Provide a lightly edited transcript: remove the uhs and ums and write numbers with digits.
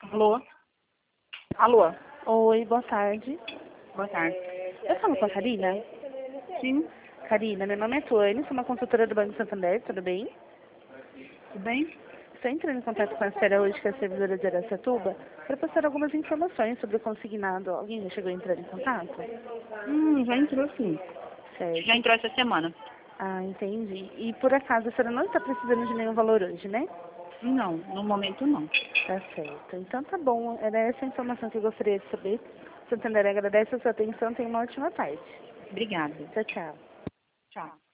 Alô? Alô? Oi, boa tarde. Boa tarde. Eu falo com a Karina? Sim, Karina, meu nome é Tuane, sou uma consultora do Banco Santander, tudo bem? tudo bem? Estou entrando em contato com a Esfera hoje, que é a servidora de Araçatuba, para passar algumas informações sobre o consignado. Alguém já chegou a entrar em contato? Já entrou sim. Certo. Já entrou essa semana. Ah, entendi. E por acaso a senhora não está precisando de nenhum valor hoje, né? Não, no momento não. Tá certo. Então tá bom. Era essa a informação que eu gostaria de saber. Santander agradece a sua atenção. Tenha uma ótima tarde. Obrigada. Tchau, tchau. Tchau.